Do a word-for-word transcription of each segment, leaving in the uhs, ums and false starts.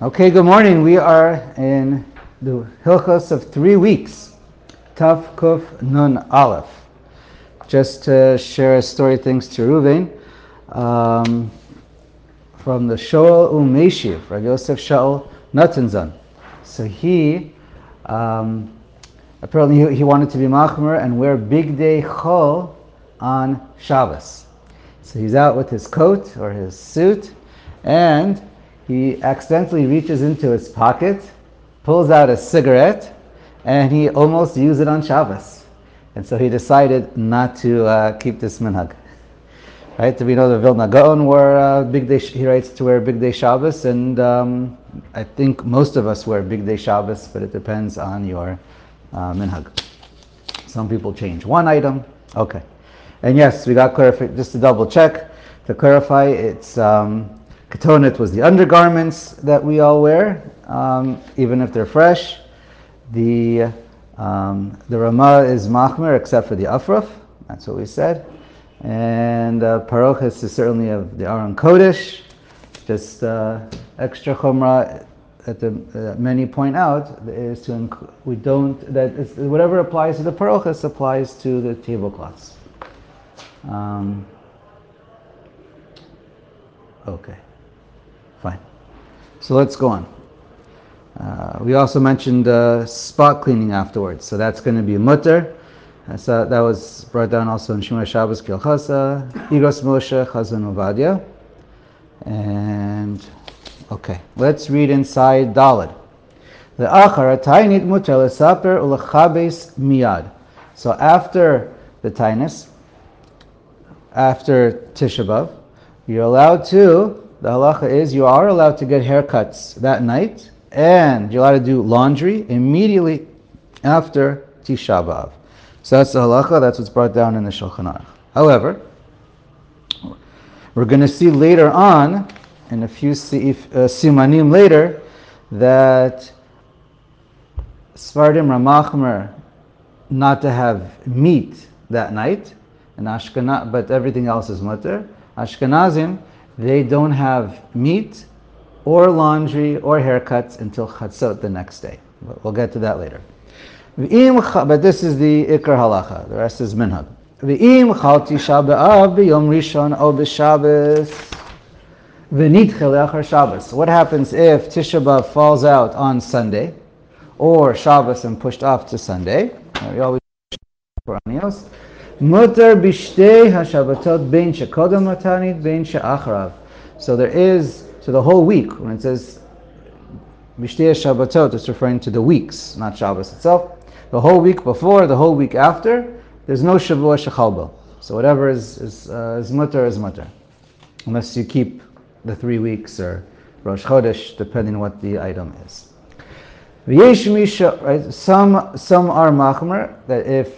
Okay, good morning. We are in the Hilchos of three weeks, Tav Kuf Nun Aleph. Just to share a story, thanks to Ruvain, um, from the Shoel Umeshiv, Rav Yosef Shaul Natanzan. So he, um, apparently he, he wanted to be Machmer and wear Big Day Chol on Shabbos. So he's out with his coat or his suit, and he accidentally reaches into his pocket, pulls out a cigarette, and he almost used it on Shabbos. And so he decided not to uh, keep this minhag. Right? We know the Vilna Gaon wore uh, big day. He writes to wear big day Shabbos, and um, I think most of us wear big day Shabbos, but it depends on your uh, minhag. Some people change one item. Okay. And yes, we got clarified, just to double check, to clarify, it's um, Ketonet was the undergarments that we all wear, um, even if they're fresh. The um, the Ramah is Machmer except for the Afraf, that's what we said. And uh, Parochas is certainly of the Aron Kodesh, just uh, extra Chumrah that the, uh, many point out is to inc- we don't, that it's, whatever applies to the Parochas applies to the tablecloths. Um, okay, fine. So let's go on. Uh, we also mentioned uh, spot cleaning afterwards, so that's going to be mutter. Uh, so that was brought down also in Shema Shabbos Kilchasa, Igros Moshe, Chazon Ovadia. And okay, let's read inside Daled. The Achar Tainit mutter lesaper ulachabes miyad. So after the Tainus, after Tisha B'Av, you're allowed to, the halacha is you are allowed to get haircuts that night, and you're allowed to do laundry immediately after Tisha B'Av. So that's the halacha, that's what's brought down in the Shulchan Aruch. However, we're going to see later on, in a few siif, uh, simanim later, that Sfardim Ramachmer not to have meat that night, and Ashkenaz, but everything else is mutter. Ashkenazim, they don't have meat or laundry or haircuts until Chatzot the next day. We'll get to that later. But this is the Ikar Halacha. The rest is Minhag. V'im chal Tisha B'Av b'Yom Rishon o b'Shabbos v'nidche le'achar Shabbos. What happens if Tisha B'Av falls out on Sunday, or Shabbos and pushed off to Sunday? We always for anios. Mutar bishtei hashabbatot bein shekodem matanit bein she'acharav. So there is, so the whole week, when it says bishtei hashabbatot, it's referring to the weeks, not Shabbos itself. The whole week before, the whole week after, there's no shavua shechalbo. So whatever is is, uh, is mutar is mutar, unless you keep the three weeks or Rosh Chodesh, depending on what the item is. V'yesh misha, right? Some some are machmer that if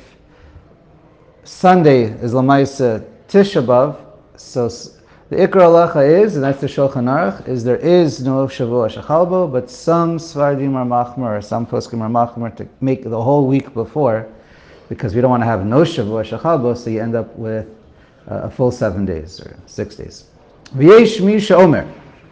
Sunday is Lamaisa Tisha B'Av, so the Ikra Halacha is, and that's the Shulchan Aruch, is there is no Shavua Shechalbo, but some Svardim are Machmer, or some Poskim are Machmer to make the whole week before, because we don't want to have no Shavua Shechalbo, so you end up with uh, a full seven days, or six days. V'yesh Misha Omer,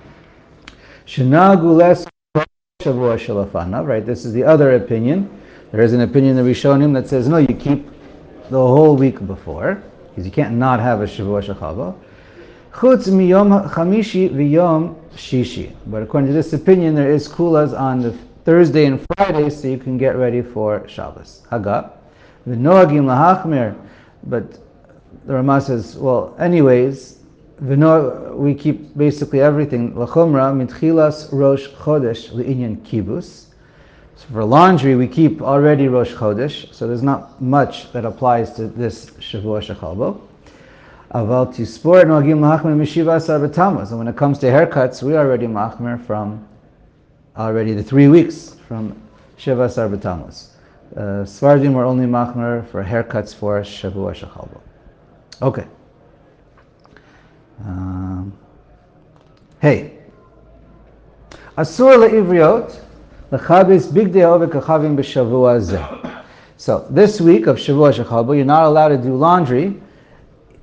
Shenagu Les Shavua Shalafana, right, this is the other opinion. There is an opinion in the Rishonim that says, no, you keep the whole week before, because you can't not have a Shavua Shechalbo. Chutz miyom chamishi v'yom shishi. But according to this opinion, there is kulas on the Thursday and Friday, so you can get ready for Shabbos. Haga. V'noagim lahachmir. But the Ramah says, well, anyways, v'no, we keep basically everything. L'chumra mitchilas rosh chodesh li'inyan kibus. So for laundry, we keep already Rosh Chodesh, so there's not much that applies to this Shavua Shechalbo. Aval tispor noagim machmer mishiva asar b'tammuz. And when it comes to haircuts, we already machmer from already the three weeks from Shiva asar b'tammuz. Uh, Svardim were only machmer for haircuts for Shavua Shechalbo. Okay. Um, hey. Asur le'ivriot. So this week of Shavua Shechalbo, you're not allowed to do laundry,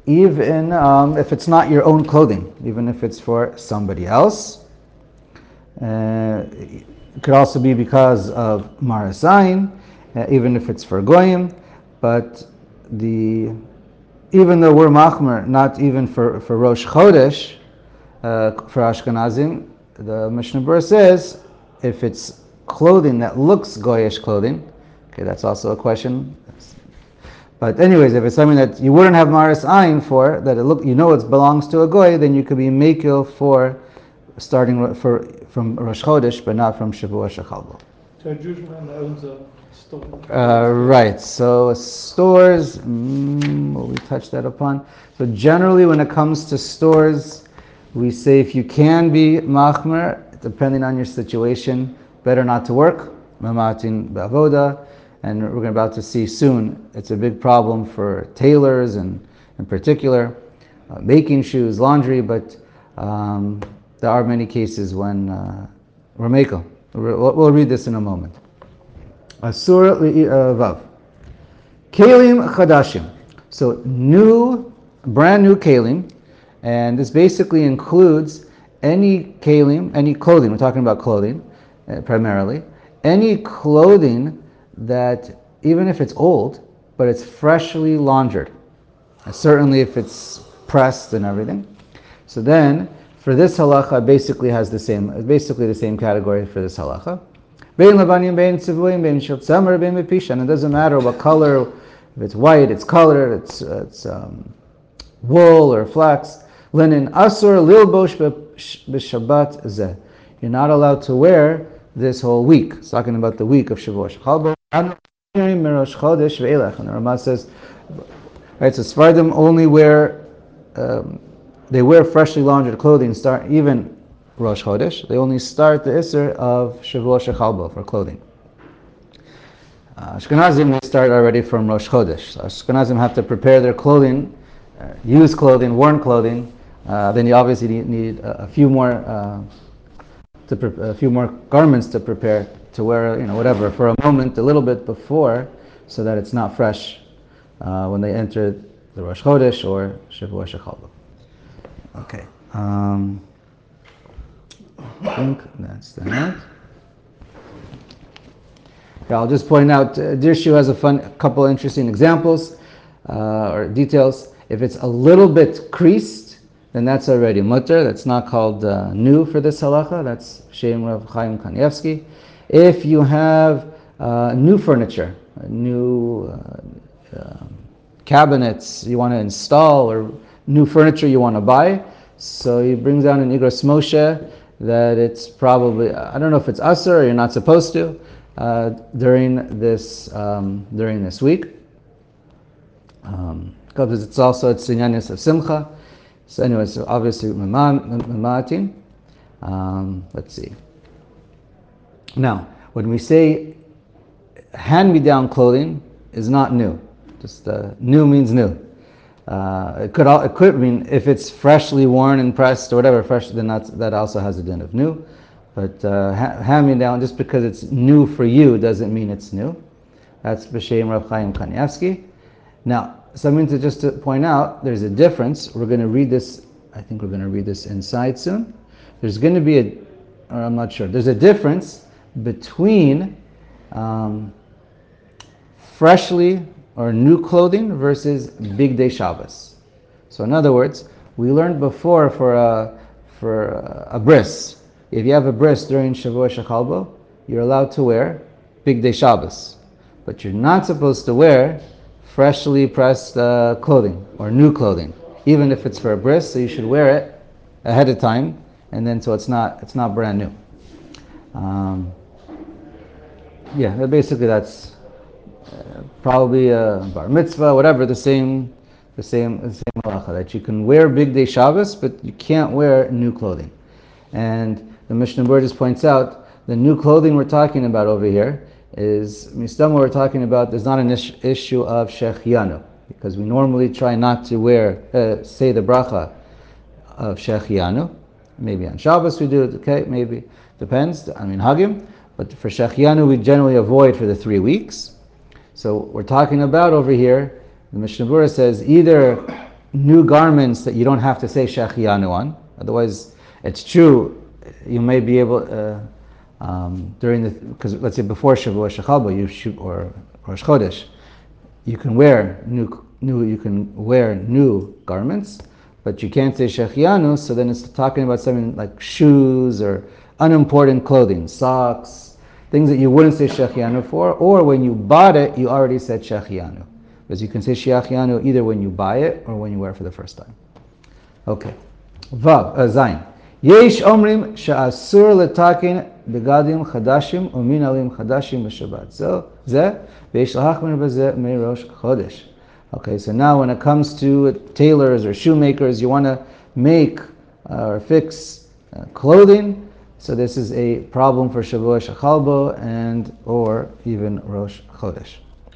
even um, if it's not your own clothing, even if it's for somebody else. Uh, it could also be because of Marasayin, uh, even if it's for Goyim. But the even though we're Machmer, not even for, for Rosh Chodesh, uh, for Ashkenazim, the Mishnah Berurah says if it's clothing that looks Goyish clothing, okay, that's also a question. But anyways, if it's something that you wouldn't have Maris Ayin for, that it look, you know it belongs to a Goy, then you could be Mekil for starting for from Rosh Chodesh, but not from Shavua Shechalbo. So a Jewish man that owns a store. Uh, right. So stores, mm, well, we touched that upon. So generally, when it comes to stores, we say if you can be machmer, depending on your situation, better not to work. Mamatin ba'avoda, and we're about to see soon. It's a big problem for tailors and, in particular, uh, making shoes, laundry. But um, there are many cases when uh, we're makel. We'll, we'll read this in a moment. Asur vav. Kelim chadashim. So new, brand new kelim, and this basically includes any kelim, any clothing. We're talking about clothing uh, primarily. Any clothing that, even if it's old, but it's freshly laundered. Uh, certainly, if it's pressed and everything. So then, for this halacha, it basically has the same, basically the same category for this halacha. And it doesn't matter what color, if it's white, it's colored, it's it's um, wool or flax, linen. Asur lilbosh b'shabbat zeh. You're not allowed to wear this whole week. It's talking about the week of Shavuot Shechalbo. And the Rama says, right, so Sephardim only wear, um, they wear freshly laundered clothing, start even Rosh Chodesh. They only start the Isser of Shavuot Shechalbo for clothing. Uh, Ashkenazim, they start already from Rosh Chodesh. So Ashkenazim have to prepare their clothing, uh, used clothing, worn clothing. Uh, then you obviously need, need a, a few more, uh, to pre- a few more garments to prepare to wear, you know, whatever for a moment, a little bit before, so that it's not fresh uh, when they enter the Rosh Chodesh or Shavuot Shechalbo. Okay. Um, I think that's that. Yeah, I'll just point out, uh, Dirshu has a fun, a couple interesting examples uh, or details. If it's a little bit creased, then that's already mutter. That's not called uh, new for this halacha. That's Shem Rav Chaim Kanievsky. If you have uh, new furniture, new uh, uh, cabinets you want to install, or new furniture you want to buy, so he brings down in Igros Moshe that it's probably, I don't know if it's asur or you're not supposed to uh, during this um, during this week. Um, because it's also it's sinyanis of simcha. So anyway, so obviously mamatin. Um, let's see. Now, when we say hand-me-down clothing is not new. Just uh, new means new. Uh, it could it could mean if it's freshly worn and pressed or whatever fresh, then that's, that also has a din of new. But uh, ha- hand-me-down, just because it's new for you doesn't mean it's new. That's b'shem Rav Chaim Kanievsky. Now, something to just to point out, there's a difference. We're going to read this, I think we're going to read this inside soon. There's going to be a, or I'm not sure, there's a difference between um, freshly or new clothing versus big day Shabbos. So in other words, we learned before for a, for a, a bris, if you have a bris during Shavuot Shechalbo, you're allowed to wear big day Shabbos. But you're not supposed to wear freshly pressed uh, clothing or new clothing, even if it's for a bris. So you should wear it ahead of time, and then so it's not it's not brand new. Um, yeah, basically that's uh, probably a bar mitzvah, whatever. The same, the same, the same halacha that you can wear big day Shabbos, but you can't wear new clothing. And the Mishnah Berurah just points out the new clothing we're talking about over here is Mistama we're talking about. There's not an ish, issue of shechianu, because we normally try not to wear uh, say the bracha of shechianu. Maybe on Shabbos we do it. Okay, maybe depends. I mean hagim, but for shechianu we generally avoid for the three weeks. So we're talking about over here. The Mishnah Berurah says either new garments that you don't have to say shechianu on. Otherwise, it's true. you may be able, uh, um, during the, because let's say before Shavuot Shechalbo, you shoot, or Rosh Chodesh, you can wear new, new, you can wear new garments, but you can't say Shechianu, so then it's talking about something like shoes or unimportant clothing, socks, things that you wouldn't say Shechianu for, or when you bought it, you already said Shechianu. Because you can say Shechianu either when you buy it or when you wear it for the first time. Okay. Vav, uh, Zayin. Yesh omrim she'asur letakin begadim chadashim umin alim chadashim b'shabbat. So, zeh, v'yesh lahachmir b'zeh me'rosh chodesh. Okay, so now when it comes to tailors or shoemakers, you want to make uh, or fix uh, clothing, so this is a problem for Shavuot Shechalbo and or even Rosh Chodesh.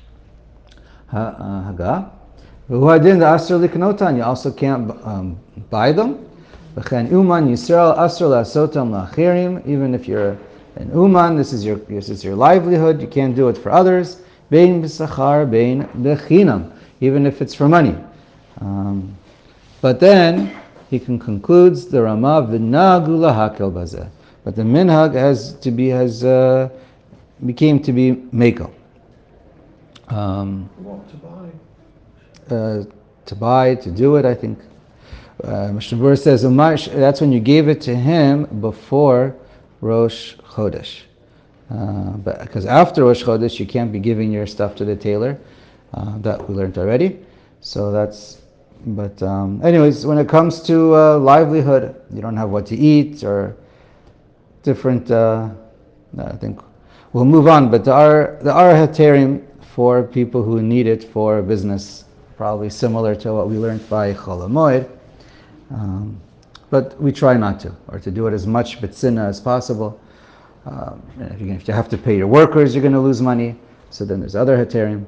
Haga. V'huadin the asr liknotan, you also can't um, buy them. V'chen uman Yisrael asr la'asotam la'achirim, even if you're an uman, this is your this is your livelihood, you can't do it for others. Bein b'sachar, bein b'chinam, even if it's for money. Um, but then he can concludes the Rama v'nagu lahakel bazeh. But the minhag has to be has uh, became to be mekel. Um, What to buy? uh, to buy, to do it, I think. Uh, Mishnah Berurah says that's when you gave it to him before Rosh Chodesh. Uh, but because after Rosh Chodesh, you can't be giving your stuff to the tailor. Uh, that we learned already. So that's, but um, anyways, when it comes to uh, livelihood, you don't have what to eat or different, uh, I think we'll move on, but there are, there are heterim for people who need it for business, probably similar to what we learned by Chol HaMoed. Um, but we try not to, or to do it as much b'tzina as possible. Um, and if, you, if you have to pay your workers, you're going to lose money. So then there's other heterim.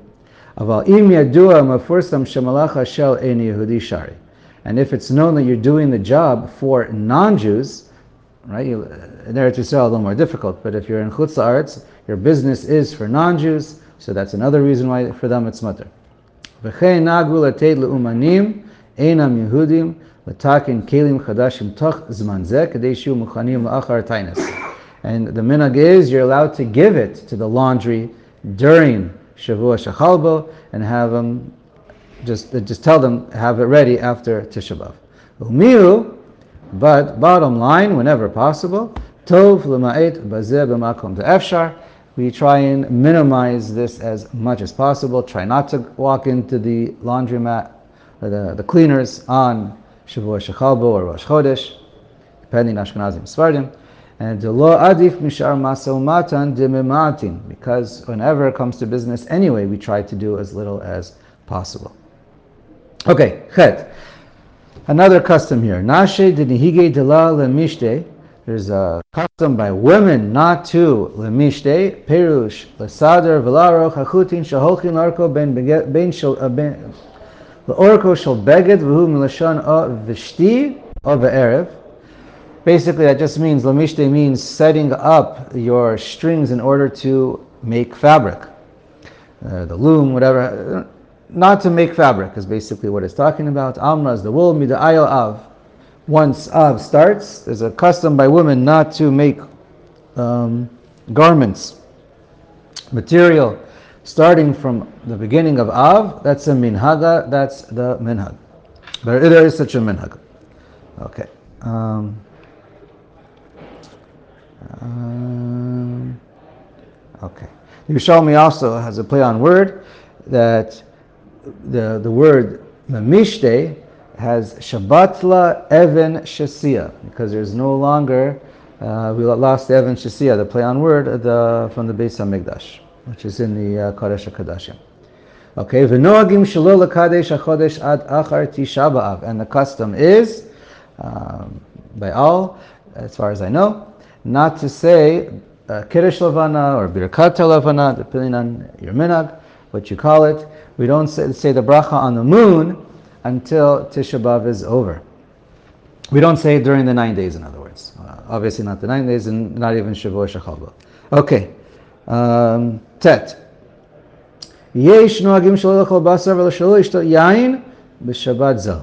And if it's known that you're doing the job for non-Jews, right? You, in Eretz Yisrael, a little more difficult. But if you're in Chutz La'aretz, your business is for non-Jews, so that's another reason why for them it's mutter. V'chein nagu l'teid le'umanim einam Yehudim l'takin kelim chadashim toch zman zeh kadei shiu muchanim la'achar tainas. And the minhag is you're allowed to give it to the laundry during Shavuot Shechalbo and have them just just tell them have it ready after Tisha B'av. Umiu, but bottom line, whenever possible, tov l'ma'et bazeh b'makom de'efshar. We try and minimize this as much as possible. Try not to walk into the laundromat or the, the cleaners on Shavuot Shechalbo or Rosh Chodesh, depending on Ashkenazim Sfardim. And lo adif mishar masel matan dimimatin, because whenever it comes to business anyway, we try to do as little as possible. Okay, chet. Another custom here. Nashe de nihige de la lemishte. There's a custom by women not to lemishte. Perush lesader velaro chachutin shaholchin larko ben ben shel ben leorko shel beged v'hu milashon o v'shti o ve'erev. Basically, that just means, lamishte means setting up your strings in order to make fabric. Uh, the loom, whatever. Not to make fabric is basically what it's talking about. Amra is the wool, mida'ayel av. Once av starts, there's a custom by women not to make um, garments, material, starting from the beginning of av. That's a minhaga, that's the minhag. But there is such a minhag. Okay. Um, Um, okay. Yerushalmi also has a play on word that the the word memishte has Shabbatla Even Shasia, because there's no longer uh, we lost the Even Shasia, the play on word the, from the Beis HaMikdash, which is in the uh, Kodesh HaKodashim. Okay. V'noagim shelo lekadesh hachodesh ad achar Tisha B'av, and the custom is um, by all, as far as I know, not to say uh, Kiddush Levana or Birkat Levana, depending on your minhag, what you call it. We don't say, say the bracha on the moon until Tisha B'av is over. We don't say it during the nine days, in other words. Uh, obviously not the nine days, and not even Shavuot Shechalbo. Okay. Um, Tet. Yesh noagim shelo lechol basar v'lo shelo yishtot yain b'Shabbat zel.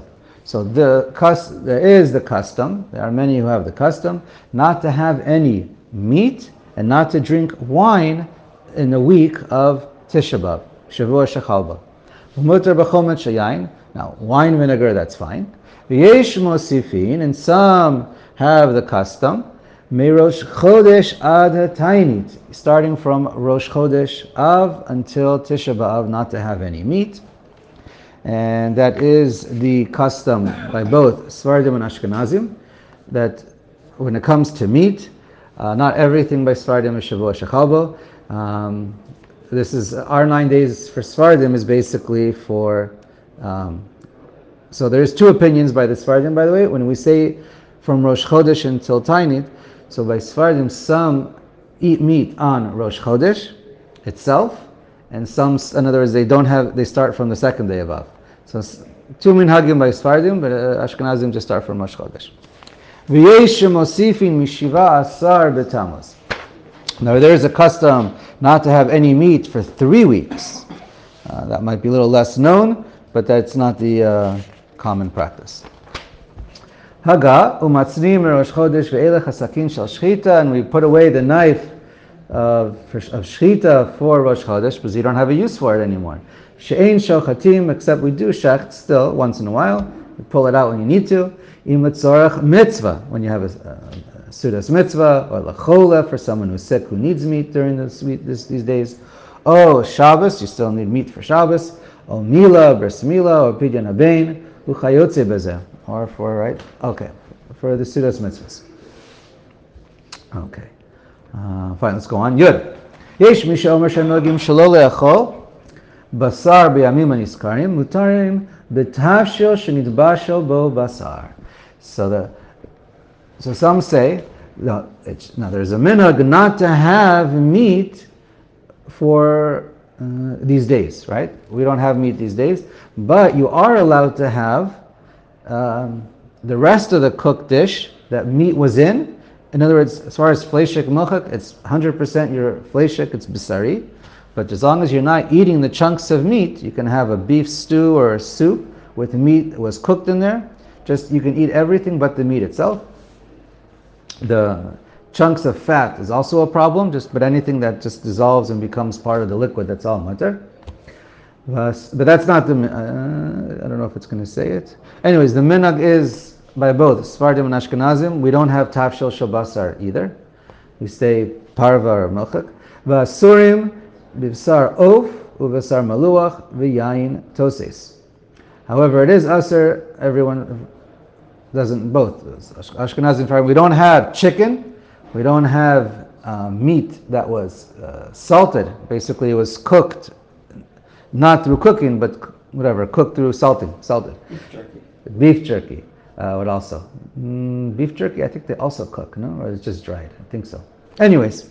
So the cus- there is the custom, there are many who have the custom, not to have any meat and not to drink wine in the week of Tisha B'Av, Shavua Shechal Ba. Mutar b'chomet shayayin. Now, wine vinegar, that's fine. V'yesh mosifin, and some have the custom, Merosh Chodesh ad Tainit, starting from Rosh Chodesh Av until Tisha B'Av, not to have any meat. And that is the custom by both Sfardim and Ashkenazim, that when it comes to meat, uh, not everything by Sfardim is Shavua Shechal Ba. Um, this is, our nine days for Sfardim is basically for, um, so there's two opinions by the Sfardim, by the way. When we say from Rosh Chodesh until Tainit, so by Sfardim, some eat meat on Rosh Chodesh itself, and some, in other words, they don't have, they start from the second day of Av. So two minhagim by Sfardim, but uh, Ashkenazim just start from Rosh Chodesh. V'yesh mosifin mishiva asar b'Tammuz. Now there is a custom not to have any meat for three weeks. Uh, that might be a little less known, but that's not the uh, common practice. Haga umatznim Rosh Chodesh ve'elech hasakin shel shchita, and we put away the knife of, of shchita for Rosh Chodesh because you don't have a use for it anymore. She'ein shochatim, except we do shecht still once in a while. You pull it out when you need to. Im letzorach mitzvah, when you have a, a, a sudas mitzvah, or lachola for someone who's sick who needs meat during this, this, these days. Oh, Shabbos, you still need meat for Shabbos. Oh, Mila, Bris Mila, or Pidyon Habein, uchayotze bezeh, or for, right? Okay, for the sudas mitzvahs. Okay. Uh, fine, let's go on. Yud. Yesh misha omer shenogim shelo le'achol basar b'yamim haniskarim mutarim b'tavshil shenidbashel bo basar. So the so some say no, it's, no there's a minhag not to have meat for uh, these days, right? We don't have meat these days, but you are allowed to have um, the rest of the cooked dish that meat was in. In other words, as far as fleishik milchak, it's one hundred percent your fleishik, it's basari. But as long as you're not eating the chunks of meat, you can have a beef stew or a soup with meat that was cooked in there. Just, you can eat everything but the meat itself. The chunks of fat is also a problem, just but anything that just dissolves and becomes part of the liquid, that's all mutter. But that's not the, uh, I don't know if it's going to say it. Anyways, the minhag is by both Sfardim and Ashkenazim. We don't have tafshil shabasar either. We say parva or milchak. V'asurim b'vsar of u'v'sar maluach v'yayin toses. However, it is asur. Everyone doesn't both. Ashkenazim, Sfardim. We don't have chicken. We don't have uh, meat that was uh, salted. Basically, it was cooked, not through cooking, but whatever, cooked through salting, salted. Beef jerky. Beef jerky. Uh, what also? Mm, beef jerky, I think they also cook, no? Or it's just dried? I think so. Anyways,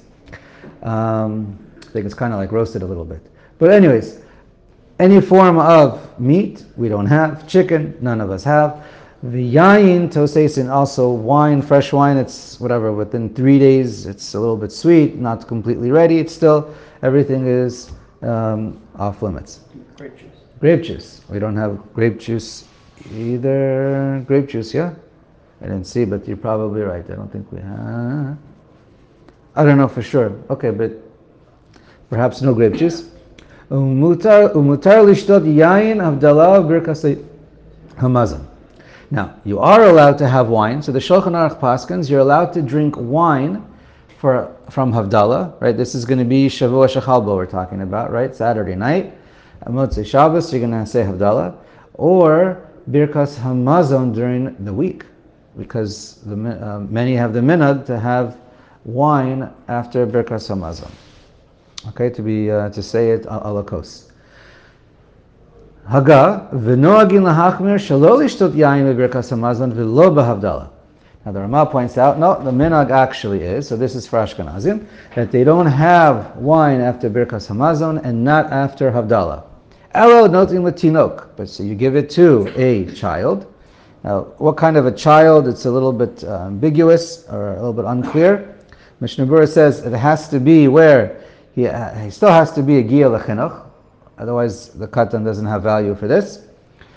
um, I think it's kind of like roasted a little bit. But anyways, any form of meat, we don't have. Chicken, none of us have. The yayin tosesin, also wine, fresh wine, it's whatever, within three days, it's a little bit sweet, not completely ready. It's still, everything is um, off limits. Grape juice. Grape juice. We don't have grape juice either. Grape juice, yeah? I didn't see, but you're probably right. I don't think we have. I don't know for sure. Okay, but perhaps no grape juice. Umutar lishtot yayin avdala birkas hamazon. Now, you are allowed to have wine. So the Shulchan Aruch paskins, you're allowed to drink wine for from Havdalah, right? This is going to be Shavua Shechal Ba we're talking about, right? Saturday night. Motzei Shabbos, you're going to say Havdalah. Or Birkas Hamazon during the week. Because the, uh, many have the minhag to have wine after Birkas Hamazon. Okay, to be uh, to say it ala kos. Haga v'noagin lahachmir shelo lishtot yayin b'Birkas Hamazon v'lo b'Havdalah. Now the Ramah points out, no, the minhag actually is, so this is for Ashkenazim, that they don't have wine after Birkas Hamazon and not after Havdalah. Elo noting latinok, but so you give it to a child. Now, what kind of a child? It's a little bit uh, ambiguous or a little bit unclear. Mishnah Berurah says it has to be where he, uh, he still has to be a Gia L'Chinuch, otherwise the katan doesn't have value for this.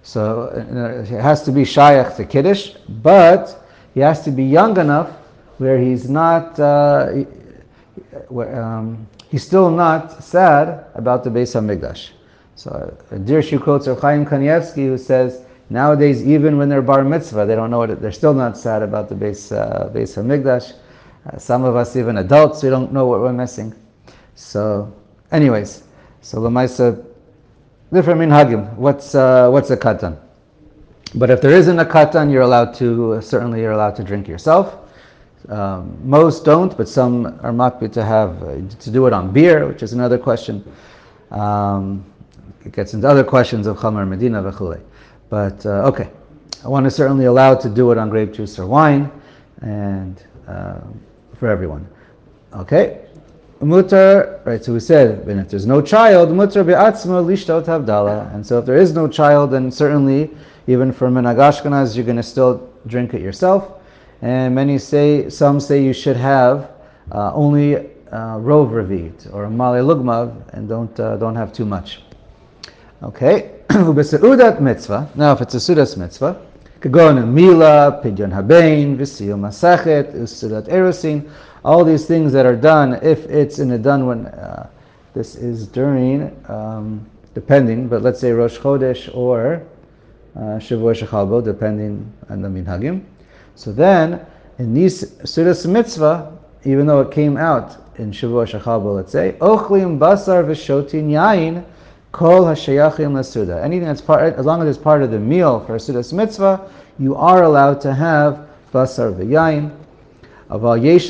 So uh, he has to be shayach to Kiddush, but he has to be young enough where he's not, uh, he, where, um, he's still not sad about the Beis HaMikdash. So uh, Dirshu quotes Rav Chaim Kanievsky, who says, nowadays, even when they're bar mitzvah, they don't know what it, they're still not sad about the Beis, uh, Beis HaMikdash. Uh, some of us, even adults, we don't know what we're missing. So, anyways, so Lamaisa, different minhagim. What's uh, what's a katan? But if there isn't a katan, you're allowed to uh, certainly you're allowed to drink yourself. Um, most don't, but some are makbid to have uh, to do it on beer, which is another question. Um, it gets into other questions of Chamar Medina v'chulei. But uh, okay, I want to certainly allow to do it on grape juice or wine, and uh, for everyone. Okay. Mutar, right, so we said, and if there's no child, mutar be'atzma lishtot havdalah. And so if there is no child, then certainly, even for minhag Ashkenaz, you're going to still drink it yourself. And many say, some say you should have uh, only uh, rov revit, or a male lugmav, and don't uh, don't have too much. Okay, ubeseudat mitzvah. Now, if it's a sudas mitzvah, kagon mila, pidyon habein, v'siyum masachet, usudat erosin. All these things that are done, if it's in a done when uh, this is during, um, depending, but let's say Rosh Chodesh or uh, Shavua Shechalbo, depending on the minhagim. So then, in these Sudas Mitzvah, even though it came out in Shavua Shechalbo, let's say, Ochlim basar v'shotin yain kol hashayachim lasuda. Anything that's part, as long as it's part of the meal for a Sudas Mitzvah, you are allowed to have basar v'yain. But you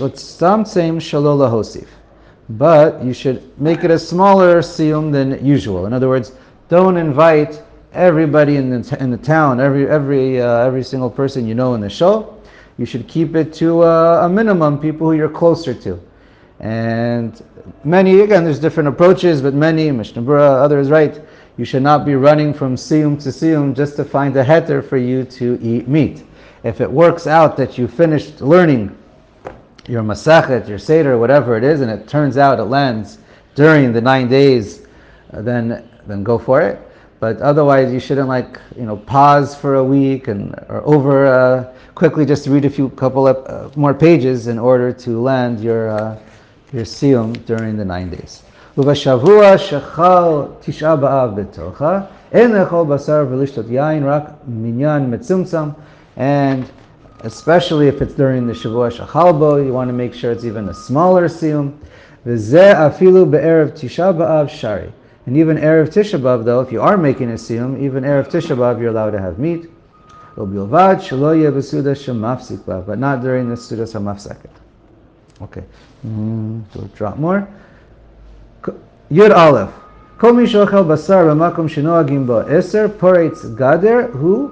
should make it a smaller siyum than usual. In other words, don't invite everybody in the, t- in the town, every every uh, every single person you know in the show. You should keep it to uh, a minimum, people who you're closer to. And many, again, there's different approaches, but many, Mishnah Berurah, others, right? You should not be running from siyum to siyum just to find a heter for you to eat meat. If it works out that you finished learning your masachet, your seder, whatever it is, and it turns out it lands during the nine days, uh, then then go for it. But otherwise, you shouldn't like you know pause for a week and or over uh, quickly just read a few couple of uh, more pages in order to land your uh, your siyum during the nine days. Uvashavua shechal tisha b'av betocha en lechol basar v'lishtot yain rak minyan metzumtzam. And especially if it's during the Shavua Shechalbo, you want to make sure it's even a smaller siyum. V'zeh afilu be'erev Tisha B'Av shari. And even Erev Tisha B'Av, though, if you are making a siyum, even Erev Tisha B'Av, you're allowed to have meat. U'bilvad shelo yeh b'suda shemafsik b'av, but not during the suda shemafseket. Okay, mm, so drop more. Yud Aleph. Kol mi shochel basar b'makom shenoagim bo eser poretz gader hu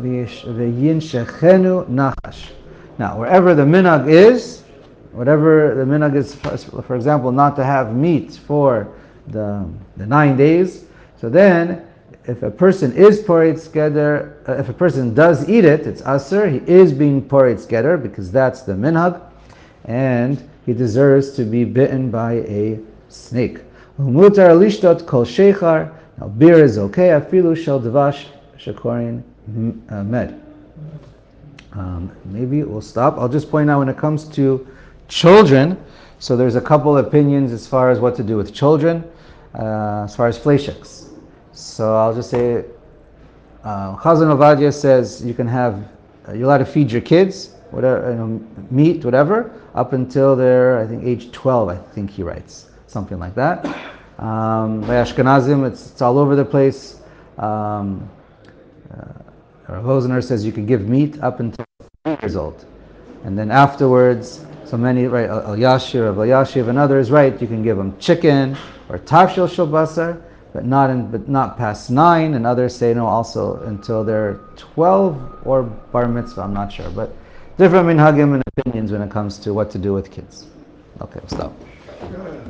V'yin nachash. Now, wherever the minhag is, whatever the minhag is, for example, not to have meat for the, the nine days, so then, if a person is poretz geder, uh, if a person does eat it, it's aser, he is being poretz geder, because that's the minhag, and he deserves to be bitten by a snake. Umutar lishtot kol sheichar. Now, beer is okay, afilu shel dvash shekorin Uh, med. Um, maybe we'll stop. I'll just point out when it comes to children, so there's a couple opinions as far as what to do with children, uh, as far as fleishiks. So I'll just say, uh, Chazon Ovadia says you can have, uh, you're allowed to feed your kids, whatever, you know, meat, whatever, up until they're, I think, age twelve, I think he writes, something like that. Um, by Ashkenazim, it's, it's all over the place. Um, uh, Rav Hosner says you can give meat up until three years old, and then afterwards, so many, right, Al Yashir, Rav Yashiv, and others, right, you can give them chicken or tafshil shel basar, but not in, but not past nine. And others say no, also until they're twelve or bar mitzvah. I'm not sure, but different minhagim and opinions when it comes to what to do with kids. Okay, stop.